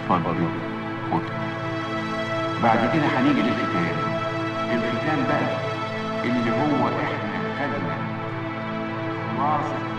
اتفضل خد. بعد كده هنيجي للختام. الختام بقى اللي هو احنا خدنا خلاصة